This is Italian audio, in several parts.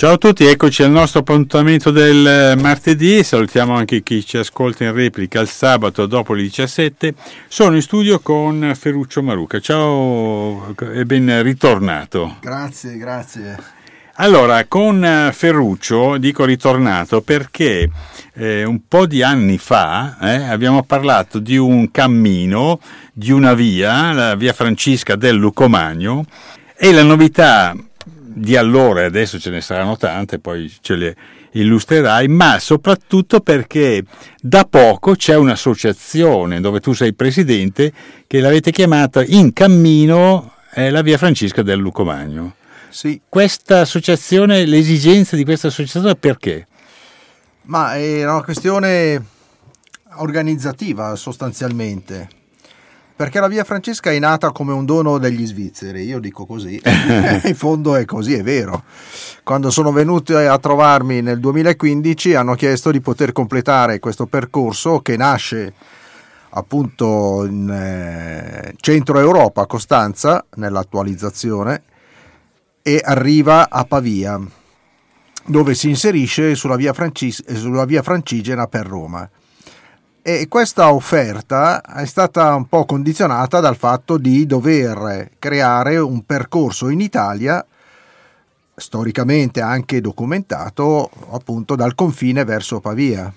Ciao a tutti, eccoci al nostro appuntamento del martedì. Salutiamo anche chi ci ascolta in replica il sabato dopo le 17. Sono in studio con Ferruccio Maruca. Ciao e ben ritornato. Grazie. Allora, con Ferruccio dico ritornato perché un po' di anni fa abbiamo parlato di un cammino, di una via, la via Francisca del Lucomagno, e la novità di allora, e adesso ce ne saranno tante, poi ce le illustrerai, ma soprattutto perché da poco c'è un'associazione dove tu sei presidente che l'avete chiamata In Cammino la via Francisca del Lucomagno. Sì. Questa associazione, l'esigenza di questa associazione perché? Ma è una questione organizzativa sostanzialmente, perché la via Francesca è nata come un dono degli svizzeri, io dico così, in fondo è così, è vero. Quando sono venuti a trovarmi nel 2015 hanno chiesto di poter completare questo percorso che nasce appunto in centro Europa, a Costanza, nell'attualizzazione, e arriva a Pavia, dove si inserisce sulla via Francigena per Roma. E questa offerta è stata un po' condizionata dal fatto di dover creare un percorso in Italia, storicamente anche documentato, appunto dal confine verso Pavia.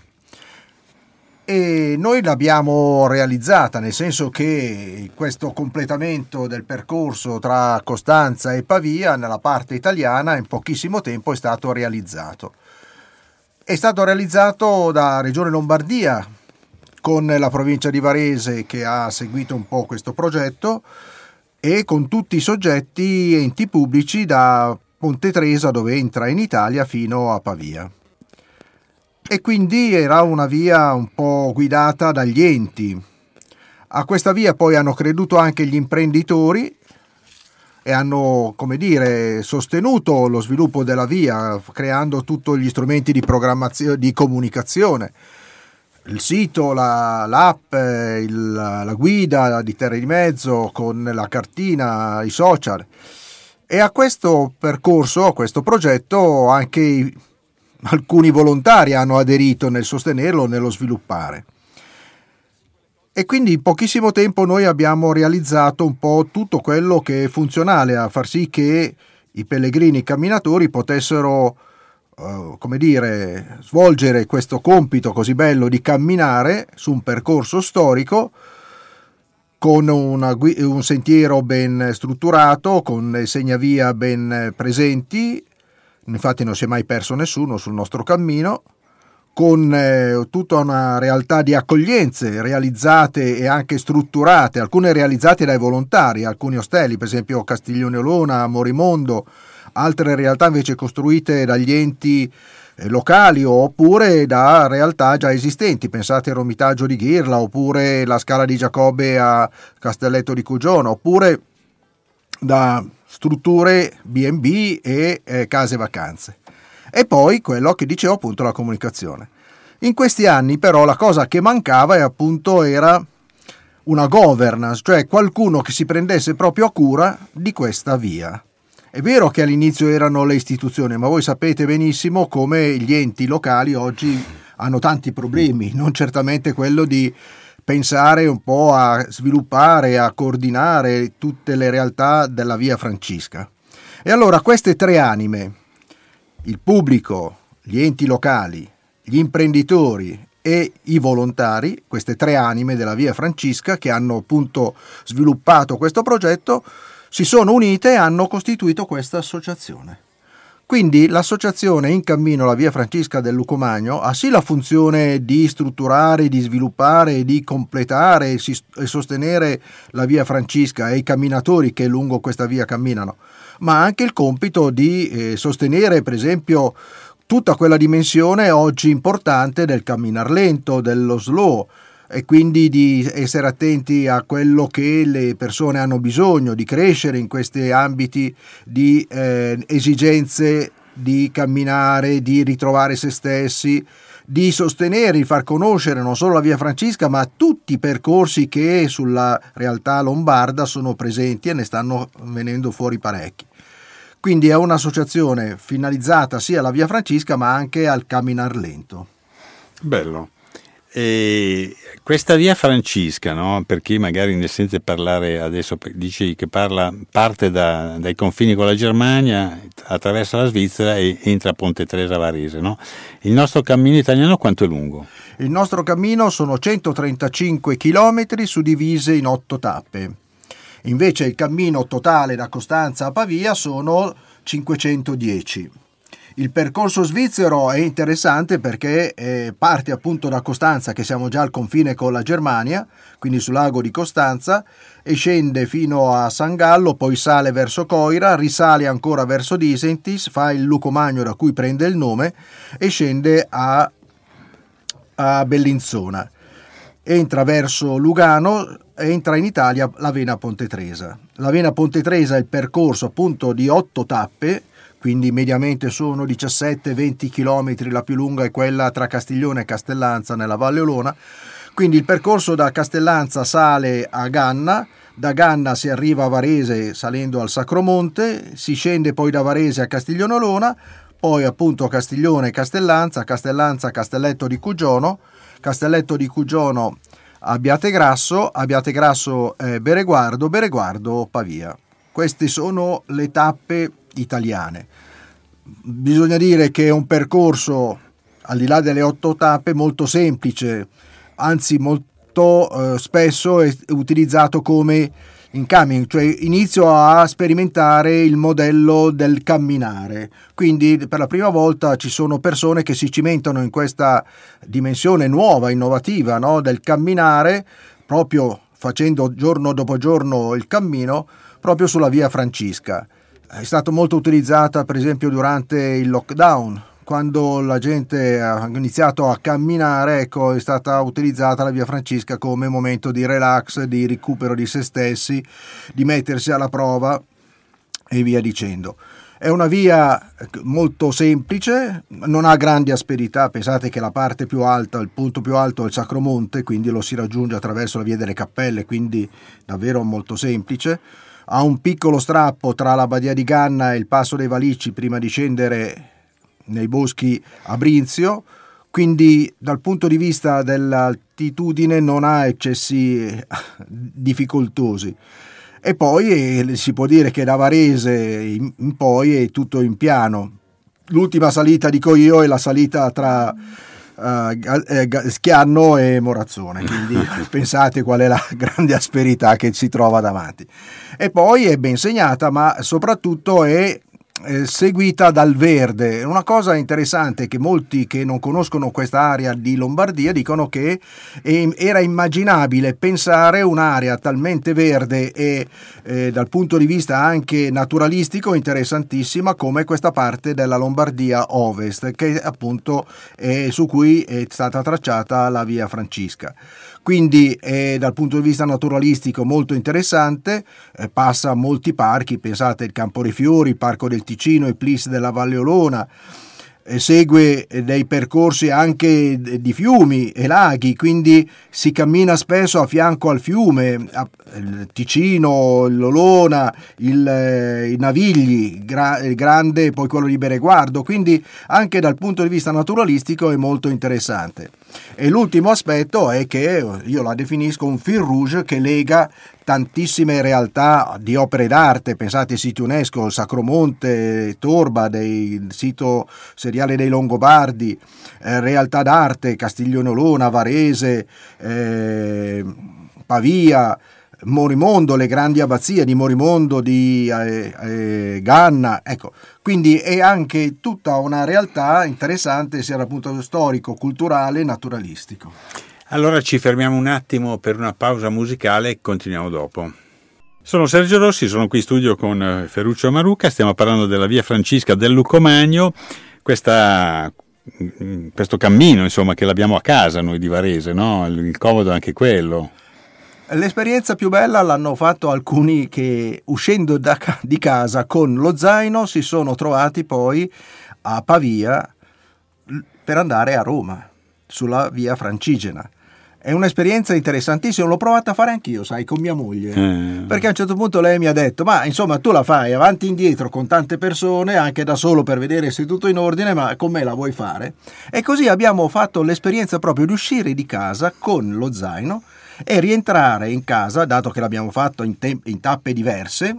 E noi l'abbiamo realizzata, nel senso che questo completamento del percorso tra Costanza e Pavia nella parte italiana in pochissimo tempo è stato realizzato. È stato realizzato da Regione Lombardia, con la provincia di Varese che ha seguito un po' questo progetto, e con tutti i soggetti enti pubblici da Ponte Tresa, dove entra in Italia, fino a Pavia. E quindi era una via un po' guidata dagli enti. A questa via poi hanno creduto anche gli imprenditori e hanno, sostenuto lo sviluppo della via, creando tutti gli strumenti di programmazione, di comunicazione. Il sito, l'app, la guida di Terre di Mezzo con la cartina, i social. E a questo percorso, a questo progetto, anche alcuni volontari hanno aderito nel sostenerlo, nello sviluppare. E quindi in pochissimo tempo noi abbiamo realizzato un po' tutto quello che è funzionale a far sì che i pellegrini camminatori potessero svolgere questo compito così bello di camminare su un percorso storico con un sentiero ben strutturato, con segnavia ben presenti. Infatti non si è mai perso nessuno sul nostro cammino, con tutta una realtà di accoglienze realizzate e anche strutturate, alcune realizzate dai volontari, alcuni ostelli, per esempio Castiglione Olona, Morimondo, altre realtà invece costruite dagli enti locali oppure da realtà già esistenti. Pensate al Romitaggio di Ghirla, oppure la Scala di Giacobbe a Castelletto di Cugiona, oppure da strutture B&B e case vacanze. E poi quello che dicevo, appunto, la comunicazione. In questi anni però la cosa che mancava era una governance, cioè qualcuno che si prendesse proprio a cura di questa via. È vero che all'inizio erano le istituzioni, ma voi sapete benissimo come gli enti locali oggi hanno tanti problemi, non certamente quello di pensare un po' a sviluppare, a coordinare tutte le realtà della via Francisca. E allora queste tre anime, il pubblico, gli enti locali, gli imprenditori e i volontari, queste tre anime della via Francisca che hanno appunto sviluppato questo progetto, si sono unite e hanno costituito questa associazione. Quindi l'associazione In Cammino la via Francisca del Lucomagno ha sì la funzione di strutturare, di sviluppare, di completare e sostenere la via Francisca e i camminatori che lungo questa via camminano, ma ha anche il compito di sostenere, per esempio, tutta quella dimensione oggi importante del camminar lento, dello slow, e quindi di essere attenti a quello che le persone hanno bisogno, di crescere in questi ambiti di esigenze di camminare, di ritrovare se stessi, di sostenere, di far conoscere non solo la via Francisca ma tutti i percorsi che sulla realtà lombarda sono presenti e ne stanno venendo fuori parecchi. Quindi è un'associazione finalizzata sia alla Via Francisca ma anche al camminar lento. Bello. E questa Via Francisca, no? Per chi magari ne sente parlare adesso, dici che parte dai confini con la Germania, attraversa la Svizzera e entra a Ponte Tresa Varese, no? Il nostro cammino italiano quanto è lungo? Il nostro cammino sono 135 chilometri suddivise in 8 tappe. Invece il cammino totale da Costanza a Pavia sono 510. Il percorso svizzero è interessante perché parte appunto da Costanza, che siamo già al confine con la Germania, quindi sul lago di Costanza, e scende fino a San Gallo, poi sale verso Coira, risale ancora verso Disentis, fa il Lucomagno da cui prende il nome e scende a Bellinzona. Entra verso Lugano, entra in Italia la Vena Ponte Tresa. La Vena Ponte Tresa è il percorso appunto di 8 tappe, quindi mediamente sono 17-20 km, la più lunga è quella tra Castiglione e Castellanza nella Valle Olona. Quindi il percorso da Castellanza sale a Ganna, da Ganna si arriva a Varese salendo al Sacromonte, si scende poi da Varese a Castiglione Olona, poi appunto Castiglione, Castellanza, Castelletto di Cugiono, Castelletto di Cugiono Abbiategrasso, Bereguardo, Pavia. Queste sono le tappe italiane. Bisogna dire che è un percorso, al di là delle 8 tappe, molto semplice, anzi molto spesso è utilizzato come incoming, cioè inizio a sperimentare il modello del camminare. Quindi per la prima volta ci sono persone che si cimentano in questa dimensione nuova, innovativa, no? Del camminare, proprio facendo giorno dopo giorno il cammino, proprio sulla Via Francisca. È stata molto utilizzata per esempio durante il lockdown, quando la gente ha iniziato a camminare, ecco, è stata utilizzata la Via Francisca come momento di relax, di recupero di se stessi, di mettersi alla prova e via dicendo. È una via molto semplice, non ha grandi asperità, pensate che la parte più alta, il punto più alto è il Sacromonte, quindi lo si raggiunge attraverso la Via delle Cappelle, quindi davvero molto semplice. Ha un piccolo strappo tra la Badia di Ganna e il Passo dei Valicci prima di scendere nei boschi a Brinzio, quindi dal punto di vista dell'altitudine non ha eccessi difficoltosi. E poi si può dire che da Varese in poi è tutto in piano. L'ultima salita, dico io, è la salita tra Schianno e Morazzone, quindi pensate qual è la grande asperità che si trova davanti. E poi è ben segnata, ma soprattutto è seguita dal verde. Una cosa interessante è che molti che non conoscono questa area di Lombardia dicono che era immaginabile pensare un'area talmente verde e dal punto di vista anche naturalistico interessantissima come questa parte della Lombardia Ovest, che appunto è su cui è stata tracciata la Via Francisca. Quindi dal punto di vista naturalistico molto interessante, passa molti parchi, pensate il Campo dei Fiori, il Parco del Ticino, il Plis della Valle Olona, segue dei percorsi anche di fiumi e laghi, quindi si cammina spesso a fianco al fiume, il Ticino, l'Olona, i Navigli, il grande, poi quello di Bereguardo, quindi anche dal punto di vista naturalistico è molto interessante. E l'ultimo aspetto è che io la definisco un fil rouge che lega tantissime realtà di opere d'arte, pensate ai siti UNESCO, Sacromonte, Torba, del sito seriale dei Longobardi, realtà d'arte, Castiglione Olona, Varese, Pavia, Morimondo, le grandi abbazie di Morimondo, di Ganna, ecco, quindi è anche tutta una realtà interessante sia dal punto di vista storico, culturale e naturalistico. Allora ci fermiamo un attimo per una pausa musicale e continuiamo dopo. Sono Sergio Rossi, sono qui in studio con Ferruccio Maruca, stiamo parlando della Via Francisca del Lucomagno, questo cammino insomma che l'abbiamo a casa noi di Varese, no? Il comodo è anche quello. L'esperienza più bella l'hanno fatto alcuni che uscendo di casa con lo zaino si sono trovati poi a Pavia per andare a Roma sulla Via Francigena. È un'esperienza interessantissima, l'ho provata a fare anch'io, sai, con mia moglie, perché a un certo punto lei mi ha detto, ma insomma tu la fai avanti e indietro con tante persone, anche da solo per vedere se è tutto in ordine, ma con me la vuoi fare? E così abbiamo fatto l'esperienza proprio di uscire di casa con lo zaino e rientrare in casa, dato che l'abbiamo fatto in tappe diverse,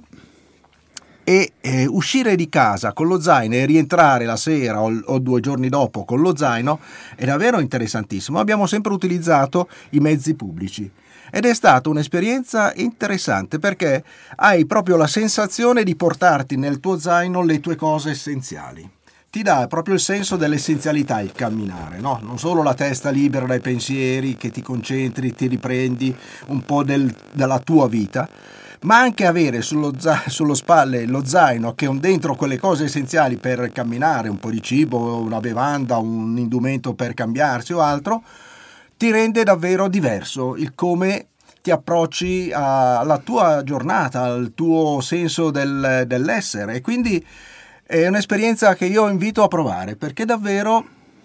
e uscire di casa con lo zaino e rientrare la sera o 2 giorni dopo con lo zaino è davvero interessantissimo. Abbiamo sempre utilizzato i mezzi pubblici ed è stata un'esperienza interessante perché hai proprio la sensazione di portarti nel tuo zaino le tue cose essenziali. Ti dà proprio il senso dell'essenzialità il camminare, no? Non solo la testa libera dai pensieri, che ti concentri, ti riprendi un po' della tua vita, ma anche avere sullo spalle lo zaino che ha dentro quelle cose essenziali per camminare, un po' di cibo, una bevanda, un indumento per cambiarsi o altro, ti rende davvero diverso il come ti approcci alla tua giornata, al tuo senso dell'essere, e quindi è un'esperienza che io invito a provare perché davvero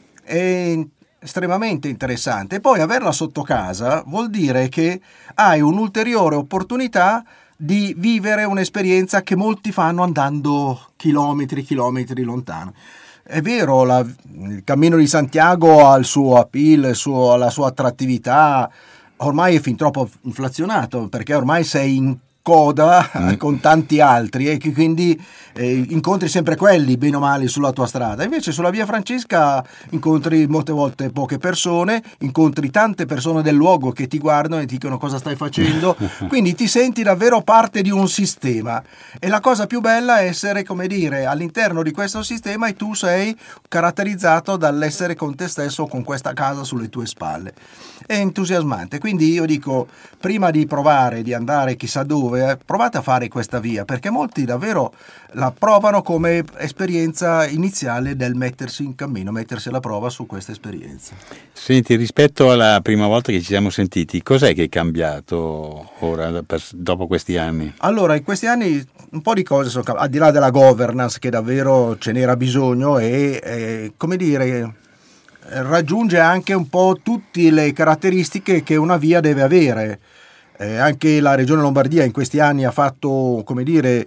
è estremamente interessante. E poi averla sotto casa vuol dire che hai un'ulteriore opportunità di vivere un'esperienza che molti fanno andando chilometri lontano. È vero, il Cammino di Santiago ha il suo appeal, la sua attrattività, ormai è fin troppo inflazionato perché ormai sei in coda con tanti altri e quindi incontri sempre quelli bene o male sulla tua strada. Invece sulla via Francesca incontri molte volte poche persone, incontri tante persone del luogo che ti guardano e ti dicono cosa stai facendo, quindi ti senti davvero parte di un sistema e la cosa più bella è essere, come dire, all'interno di questo sistema e tu sei caratterizzato dall'essere con te stesso, con questa casa sulle tue spalle. È entusiasmante, quindi io dico, prima di provare di andare chissà dove, provate a fare questa via, perché molti davvero la provano come esperienza iniziale del mettersi in cammino, mettersi alla prova su questa esperienza. Senti, rispetto alla prima volta che ci siamo sentiti, cos'è che è cambiato ora dopo questi anni? Allora, in questi anni un po' di cose sono cambiate, al di là della governance che davvero ce n'era bisogno e come dire, raggiunge anche un po' tutte le caratteristiche che una via deve avere. Anche la Regione Lombardia in questi anni ha fatto, come dire,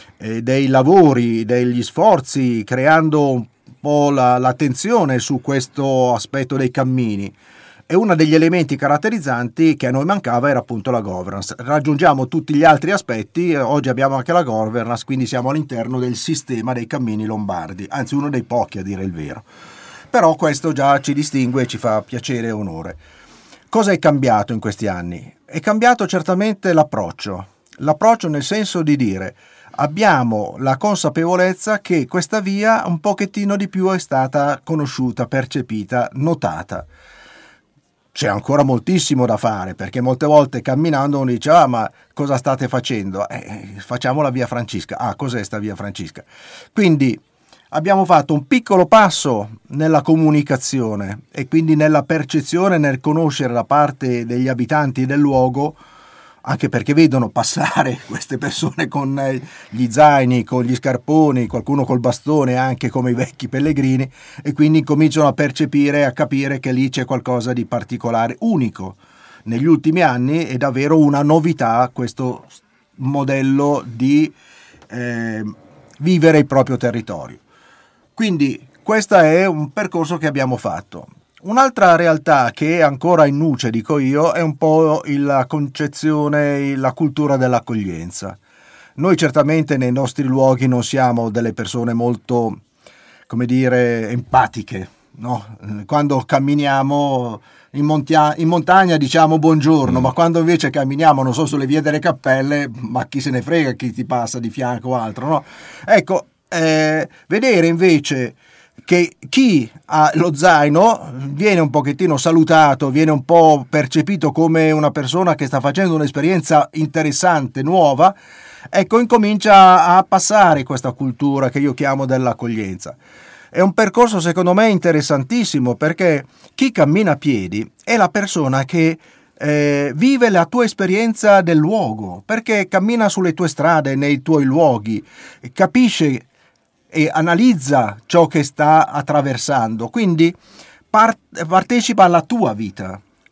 dei lavori, degli sforzi, creando un po' l'attenzione su questo aspetto dei cammini. E uno degli elementi caratterizzanti che a noi mancava era appunto la governance. Raggiungiamo tutti gli altri aspetti, oggi abbiamo anche la governance, quindi siamo all'interno del sistema dei cammini lombardi, anzi uno dei pochi a dire il vero. Però questo già ci distingue e ci fa piacere e onore. Cosa è cambiato in questi anni? È cambiato certamente l'approccio nel senso di dire abbiamo la consapevolezza che questa via un pochettino di più è stata conosciuta, percepita, notata. C'è ancora moltissimo da fare perché molte volte camminando uno dice ma cosa state facendo? Facciamo la via Francesca. Cos'è sta via Francesca? Quindi abbiamo fatto un piccolo passo nella comunicazione e quindi nella percezione, nel conoscere da parte degli abitanti del luogo, anche perché vedono passare queste persone con gli zaini, con gli scarponi, qualcuno col bastone, anche come i vecchi pellegrini, e quindi cominciano a percepire, a capire che lì c'è qualcosa di particolare, unico. Negli ultimi anni è davvero una novità questo modello di vivere il proprio territorio. Quindi questo è un percorso che abbiamo fatto. Un'altra realtà che è ancora in nuce, dico io, è un po' la concezione, la cultura dell'accoglienza. Noi certamente nei nostri luoghi non siamo delle persone molto, come dire, empatiche, no? Quando camminiamo in montagna diciamo buongiorno, ma quando invece camminiamo, non so, sulle vie delle cappelle, ma chi se ne frega chi ti passa di fianco o altro, no? Ecco, vedere invece che chi ha lo zaino viene un pochettino salutato, viene un po' percepito come una persona che sta facendo un'esperienza interessante, nuova, ecco, incomincia a passare questa cultura che io chiamo dell'accoglienza. È un percorso secondo me interessantissimo perché chi cammina a piedi è la persona che vive la tua esperienza del luogo, perché cammina sulle tue strade, nei tuoi luoghi, capisce e analizza ciò che sta attraversando, quindi partecipa alla tua vita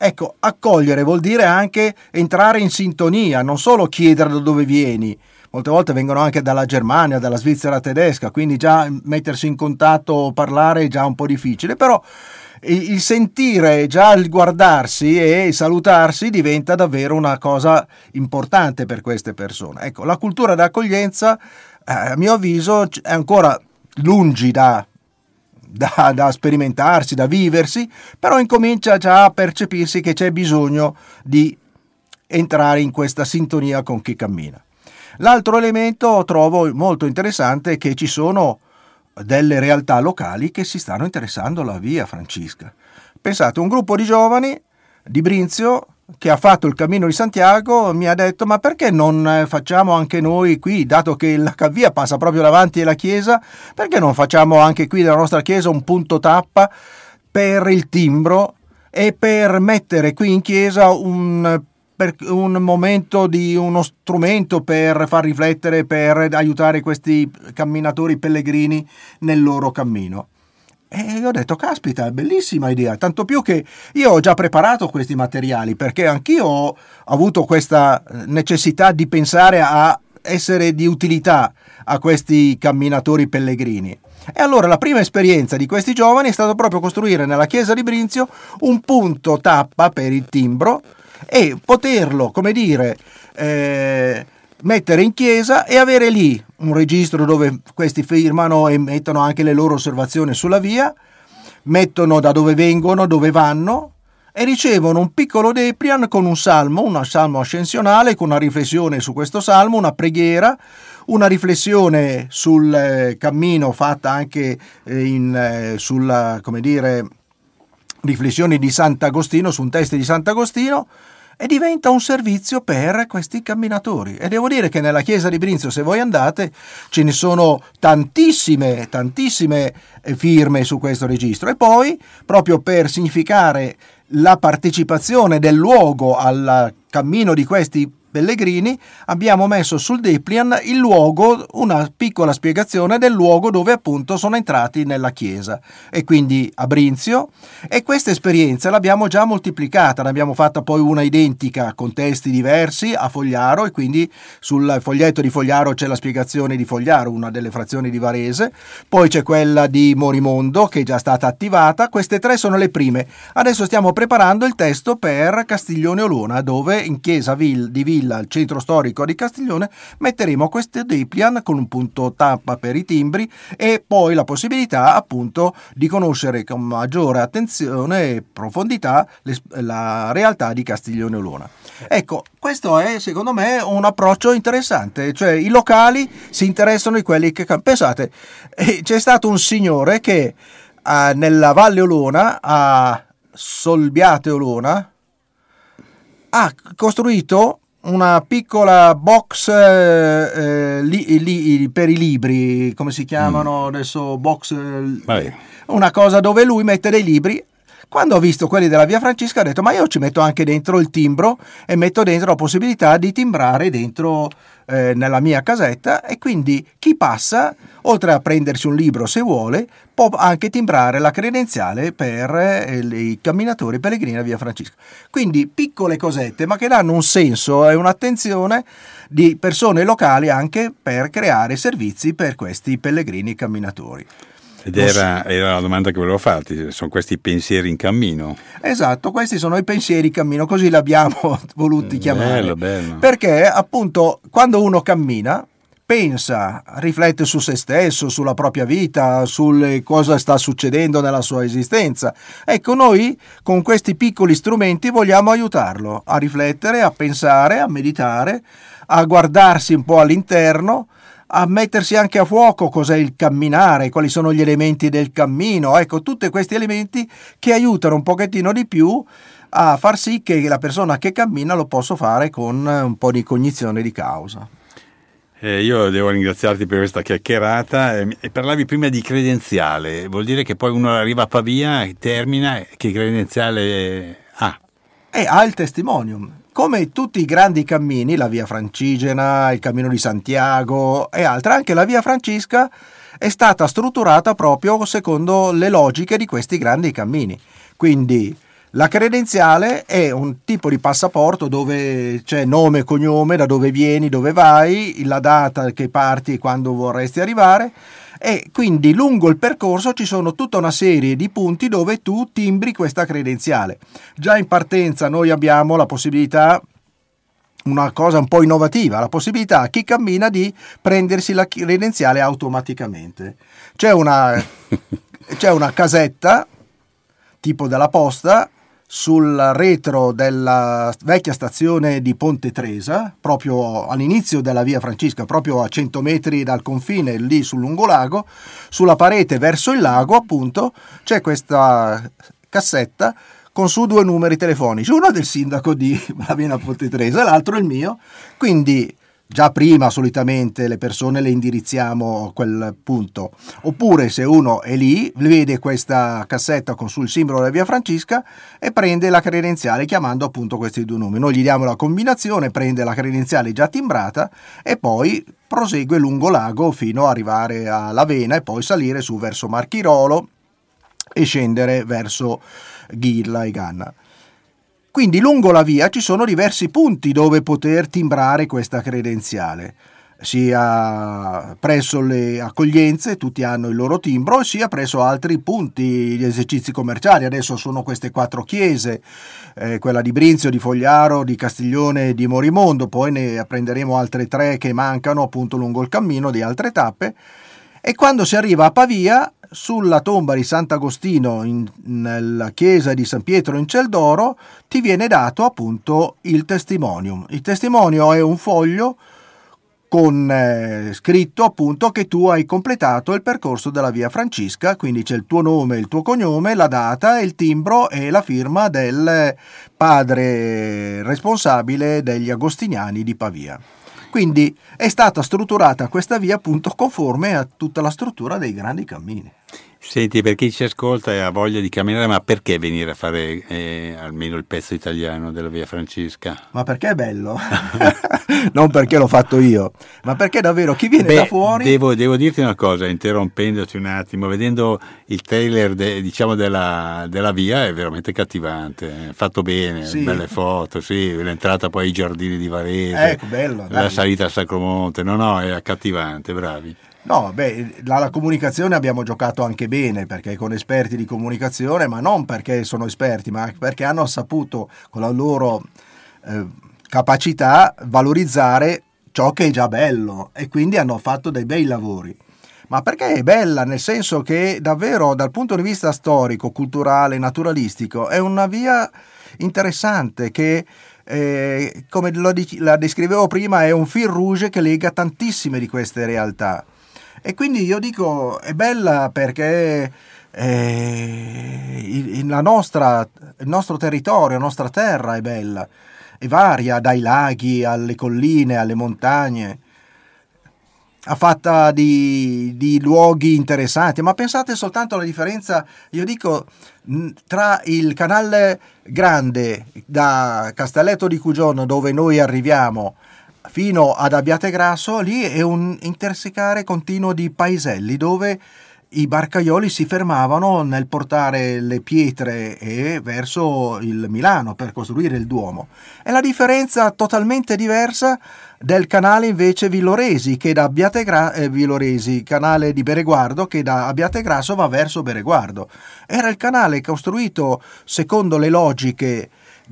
Ecco, accogliere vuol dire anche entrare in sintonia, non solo chiedere da dove vieni. Molte volte vengono anche dalla Germania, dalla Svizzera tedesca, quindi già mettersi in contatto o parlare è già un po' difficile, però il sentire, già il guardarsi e il salutarsi diventa davvero una cosa importante per queste persone. Ecco, la cultura d'accoglienza, a mio avviso, è ancora lungi da sperimentarsi, da viversi, però incomincia già a percepirsi che c'è bisogno di entrare in questa sintonia con chi cammina. L'altro elemento trovo molto interessante è che ci sono delle realtà locali che si stanno interessando alla Via Francisca. Pensate, un gruppo di giovani di Brinzio che ha fatto il Cammino di Santiago mi ha detto: ma perché non facciamo anche noi qui, dato che la via passa proprio davanti alla chiesa, perché non facciamo anche qui della nostra chiesa un punto tappa per il timbro e per mettere qui in chiesa un momento di uno strumento per far riflettere, per aiutare questi camminatori pellegrini nel loro cammino. E io ho detto: caspita, bellissima idea, tanto più che io ho già preparato questi materiali, perché anch'io ho avuto questa necessità di pensare a essere di utilità a questi camminatori pellegrini. E allora la prima esperienza di questi giovani è stato proprio costruire nella chiesa di Brinzio un punto tappa per il timbro e poterlo, come dire, mettere in chiesa e avere lì un registro dove questi firmano e mettono anche le loro osservazioni sulla via, mettono da dove vengono, dove vanno e ricevono un piccolo depliant con un salmo ascensionale, con una riflessione su questo salmo, una preghiera, una riflessione sul cammino fatta anche sulla, come dire, riflessioni di Sant'Agostino, su un testo di Sant'Agostino, e diventa un servizio per questi camminatori. E devo dire che nella chiesa di Brinzio, se voi andate, ce ne sono tantissime firme su questo registro. E poi, proprio per significare la partecipazione del luogo al cammino di questi pellegrini, abbiamo messo sul depliant il luogo, una piccola spiegazione del luogo dove appunto sono entrati nella chiesa, e quindi a Brinzio. E questa esperienza l'abbiamo già moltiplicata, ne abbiamo fatta poi una identica con testi diversi a Fogliaro, e quindi sul foglietto di Fogliaro c'è la spiegazione di Fogliaro, una delle frazioni di Varese, poi c'è quella di Morimondo che è già stata attivata. Queste tre sono le prime. Adesso stiamo preparando il testo per Castiglione Olona, dove in chiesa di Villa, al centro storico di Castiglione, metteremo questo depliant con un punto tappa per i timbri e poi la possibilità appunto di conoscere con maggiore attenzione e profondità la realtà di Castiglione Olona. Ecco, questo è secondo me un approccio interessante, cioè i locali si interessano di quelli che... Pensate, c'è stato un signore che nella Valle Olona, a Solbiate Olona, ha costruito una piccola box per i libri, come si chiamano adesso, box, una cosa dove lui mette dei libri. Quando ho visto quelli della Via Francisca ho detto: ma io ci metto anche dentro il timbro e metto dentro la possibilità di timbrare dentro nella mia casetta, e quindi chi passa, oltre a prendersi un libro se vuole, può anche timbrare la credenziale per i camminatori pellegrini a Via Francisca. Quindi piccole cosette, ma che danno un senso e un'attenzione di persone locali anche per creare servizi per questi pellegrini camminatori. Ed era la domanda che volevo farti: sono questi pensieri in cammino? Esatto, questi sono i pensieri in cammino, così l'abbiamo voluti chiamare. Bello. Perché appunto quando uno cammina pensa, riflette su se stesso, sulla propria vita, sul cosa sta succedendo nella sua esistenza. Ecco, noi con questi piccoli strumenti vogliamo aiutarlo a riflettere, a pensare, a meditare, a guardarsi un po' all'interno, a mettersi anche a fuoco cos'è il camminare, quali sono gli elementi del cammino. Ecco, tutti questi elementi che aiutano un pochettino di più a far sì che la persona che cammina lo possa fare con un po' di cognizione di causa. Io devo ringraziarti per questa chiacchierata. E parlavi prima di credenziale, vuol dire che poi uno arriva a Pavia, termina, che credenziale ha? Ha il testimonium. Come tutti i grandi cammini, la Via Francigena, il Cammino di Santiago e altre, anche la Via Francisca è stata strutturata proprio secondo le logiche di questi grandi cammini. Quindi La credenziale è un tipo di passaporto dove c'è nome e cognome, da dove vieni, dove vai, la data che parti e quando vorresti arrivare, e quindi lungo il percorso ci sono tutta una serie di punti dove tu timbri questa credenziale. Già in partenza noi abbiamo la possibilità, una cosa un po' innovativa, la possibilità a chi cammina di prendersi la credenziale automaticamente. C'è una casetta tipo della posta sul retro della vecchia stazione di Ponte Tresa, proprio all'inizio della via Francesca, proprio a 100 metri dal confine, lì sul lungolago, sulla parete verso il lago appunto c'è questa cassetta con su 2 numeri telefonici, uno del sindaco di Lavena Ponte Tresa e l'altro il mio, quindi già prima solitamente le persone le indirizziamo a quel punto, oppure se uno è lì vede questa cassetta con sul simbolo della via Francesca e prende la credenziale chiamando appunto questi 2 numeri. Noi gli diamo la combinazione, prende la credenziale già timbrata e poi prosegue lungo lago fino ad arrivare a Lavena e poi salire su verso Marchirolo e scendere verso Ghirla e Ganna. Quindi lungo la via ci sono diversi punti dove poter timbrare questa credenziale, sia presso le accoglienze, tutti hanno il loro timbro, sia presso altri punti di esercizi commerciali. Adesso sono queste 4 chiese, quella di Brinzio, di Fogliaro, di Castiglione e di Morimondo, poi ne prenderemo altre 3 che mancano appunto lungo il cammino di altre tappe. E quando si arriva a Pavia, sulla tomba di Sant'Agostino nella chiesa di San Pietro in Celdoro ti viene dato appunto il testimonium. Il testimonio è un foglio con scritto appunto che tu hai completato il percorso della via Francesca, quindi c'è il tuo nome, il tuo cognome, la data, il timbro e la firma del padre responsabile degli agostiniani di Pavia. Quindi è stata strutturata questa via appunto conforme a tutta la struttura dei grandi cammini. Senti, per chi ci ascolta e ha voglia di camminare, ma perché venire a fare almeno il pezzo italiano della via Francesca? Ma perché è bello? Non perché l'ho fatto io, ma perché davvero chi viene da fuori... Devo dirti una cosa, interrompendoti un attimo, vedendo il trailer della via è veramente cattivante, fatto bene, sì. Belle foto, sì, l'entrata poi ai giardini di Varese, ecco, bello, la salita a Sacromonte, no, è accattivante, bravi. No, la comunicazione abbiamo giocato anche bene perché con esperti di comunicazione, ma non perché sono esperti, ma perché hanno saputo con la loro capacità valorizzare ciò che è già bello e quindi hanno fatto dei bei lavori. Ma perché è bella? Nel senso che davvero dal punto di vista storico, culturale, naturalistico è una via interessante che come la descrivevo prima è un fil rouge che lega tantissime di queste realtà. E quindi io dico è bella perché il nostro territorio, la nostra terra è bella, è varia dai laghi alle colline, alle montagne, è fatta di luoghi interessanti, ma pensate soltanto alla differenza, io dico, tra il canale grande da Castelletto di Cugione dove noi arriviamo fino ad Abbiategrasso, lì è un intersecare continuo di paeselli dove i barcaioli si fermavano nel portare le pietre verso il Milano per costruire il Duomo. E la differenza totalmente diversa del canale invece Villoresi, che da Villoresi, canale di Bereguardo, che da Abbiategrasso va verso Bereguardo. Era il canale costruito secondo le logiche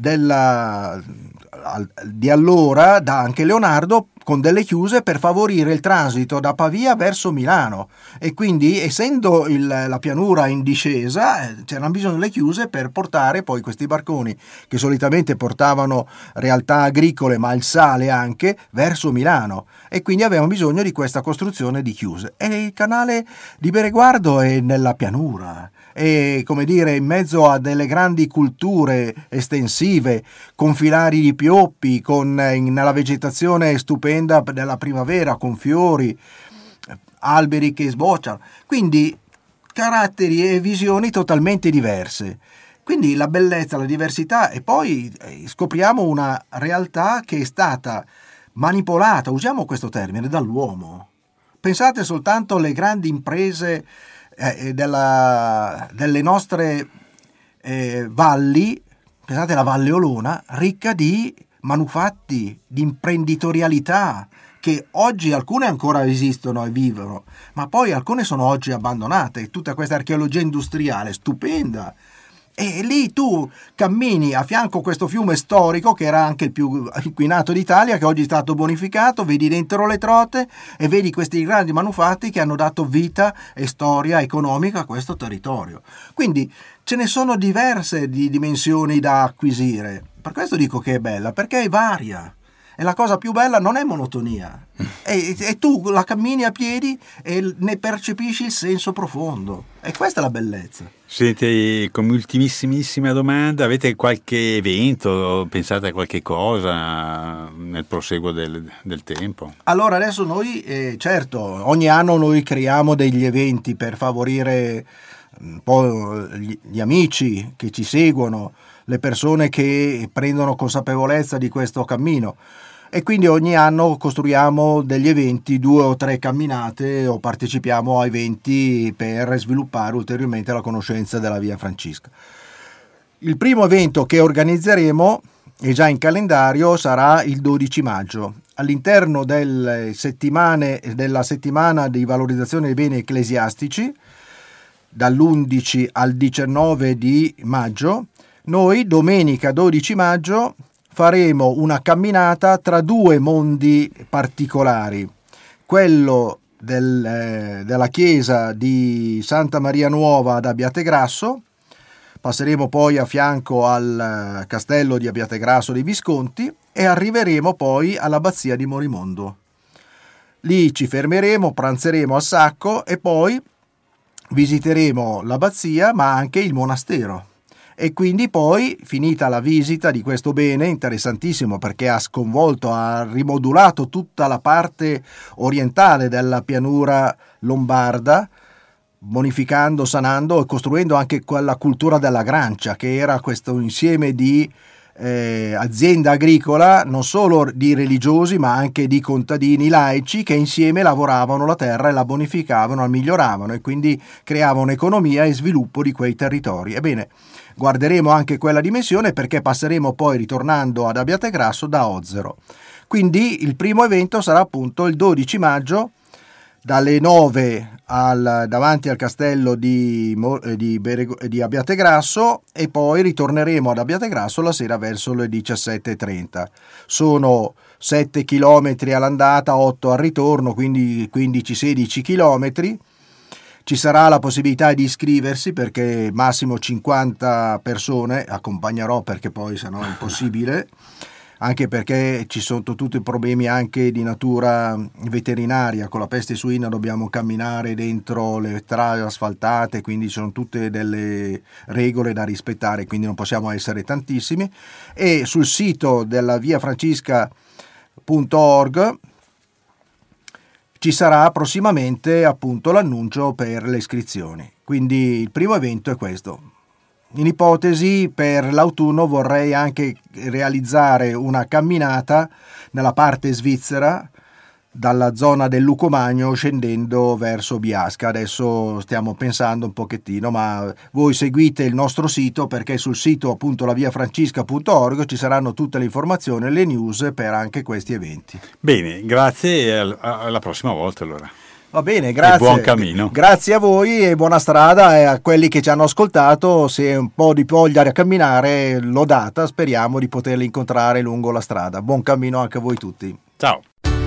di allora da anche Leonardo, con delle chiuse per favorire il transito da Pavia verso Milano, e quindi essendo la pianura in discesa c'erano bisogno delle chiuse per portare poi questi barconi che solitamente portavano realtà agricole ma il sale anche verso Milano, e quindi avevamo bisogno di questa costruzione di chiuse. E il canale di Bereguardo è nella pianura, e come dire in mezzo a delle grandi culture estensive con filari di pioppi, nella vegetazione stupenda della primavera con fiori, alberi che sbocciano, quindi caratteri e visioni totalmente diverse, quindi la bellezza, la diversità. E poi scopriamo una realtà che è stata manipolata, usiamo questo termine, dall'uomo. Pensate soltanto alle grandi imprese delle nostre valli pensate alla Valle Olona, ricca di manufatti, di imprenditorialità, che oggi alcune ancora esistono e vivono, ma poi alcune sono oggi abbandonate. Tutta questa archeologia industriale stupenda. E lì tu cammini a fianco a questo fiume storico, che era anche il più inquinato d'Italia, che oggi è stato bonificato, vedi dentro le trote e vedi questi grandi manufatti che hanno dato vita e storia economica a questo territorio. Quindi ce ne sono diverse di dimensioni da acquisire. Per questo dico che è bella, perché è varia. E la cosa più bella non è monotonia. E tu la cammini a piedi e ne percepisci il senso profondo. E questa è la bellezza. Senti, come ultimissimissima domanda, avete qualche evento, pensate a qualche cosa nel proseguo del tempo? Allora adesso noi, certo, ogni anno noi creiamo degli eventi per favorire un po' gli amici che ci seguono, le persone che prendono consapevolezza di questo cammino. E quindi ogni anno costruiamo degli eventi, 2 o 3 camminate, o partecipiamo a eventi per sviluppare ulteriormente la conoscenza della Via Francisca. Il primo evento che organizzeremo, è già in calendario, sarà il 12 maggio. All'interno della settimana di valorizzazione dei beni ecclesiastici, dall'11 al 19 di maggio, noi domenica 12 maggio faremo una camminata tra 2 mondi particolari, quello della chiesa di Santa Maria Nuova ad Abbiategrasso, passeremo poi a fianco al castello di Abbiategrasso dei Visconti e arriveremo poi all'abbazia di Morimondo. Lì ci fermeremo, pranzeremo al Sacco e poi visiteremo l'abbazia ma anche il monastero. E quindi poi, finita la visita di questo bene, interessantissimo perché ha sconvolto, ha rimodulato tutta la parte orientale della pianura lombarda, bonificando, sanando e costruendo anche quella cultura della Grancia, che era questo insieme di azienda agricola, non solo di religiosi ma anche di contadini laici che insieme lavoravano la terra e la bonificavano, la miglioravano e quindi creavano economia e sviluppo di quei territori. Ebbene, guarderemo anche quella dimensione perché passeremo poi, ritornando ad Abbiategrasso, da Ozzero. Quindi il primo evento sarà appunto il 12 maggio dalle 9 davanti al castello di Abbiategrasso e poi ritorneremo ad Abbiategrasso la sera verso le 17:30. Sono 7 chilometri all'andata, 8 al ritorno, quindi 15-16 chilometri. Ci sarà la possibilità di iscriversi perché massimo 50 persone, accompagnerò perché poi sennò è impossibile, anche perché ci sono tutti i problemi anche di natura veterinaria. Con la peste suina dobbiamo camminare dentro le strade asfaltate, quindi sono tutte delle regole da rispettare, quindi non possiamo essere tantissimi. E sul sito della viafrancisca.org ci sarà prossimamente appunto l'annuncio per le iscrizioni. Quindi il primo evento è questo. In ipotesi, per l'autunno vorrei anche realizzare una camminata nella parte svizzera, dalla zona del Lucomagno scendendo verso Biasca. Adesso stiamo pensando un pochettino, ma voi seguite il nostro sito perché sul sito appunto laviafrancisca.org ci saranno tutte le informazioni e le news per anche questi eventi. Bene, grazie e alla prossima volta allora. Va bene, grazie. E buon cammino. Grazie a voi e buona strada, e a quelli che ci hanno ascoltato, se un po' di voglia a camminare l'ho data, speriamo di poterli incontrare lungo la strada. Buon cammino anche a voi tutti. Ciao.